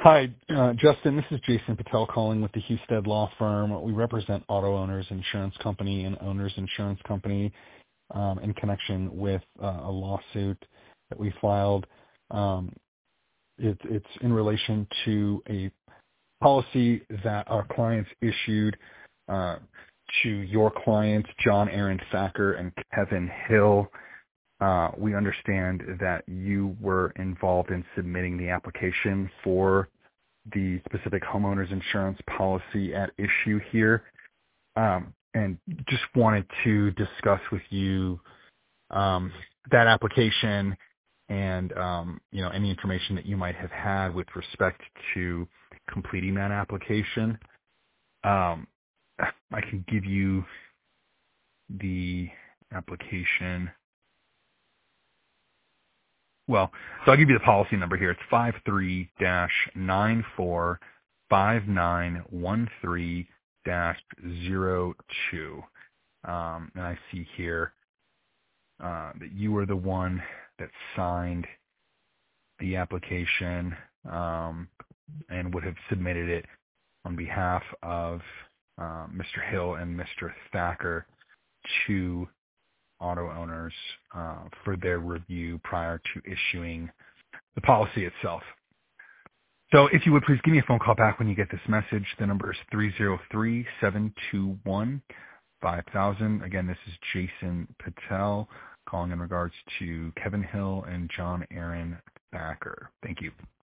Hi, Justin. This is Jason Patel calling with the Husted Law Firm. We represent Auto Owners Insurance Company and Owners Insurance Company in connection with a lawsuit that we filed. It's in relation to a policy that our clients issued to your clients, John Aaron Thacker and Kevin Hill. We understand that you were involved in submitting the application for the specific homeowners insurance policy at issue here, and just wanted to discuss with you that application and any information that you might have had with respect to completing that application. I can give you the application. Well, so I'll give you the policy number here. It's 53-945913-02. And I see here that you were the one that signed the application and would have submitted it on behalf of Mr. Hill and Mr. Thacker to auto owners for their review prior to issuing the policy itself. So if you would please give me a phone call back when you get this message. The number is 303-721-5000. Again, this is Jason Patel calling in regards to Kevin Hill and John Aaron Thacker. Thank you.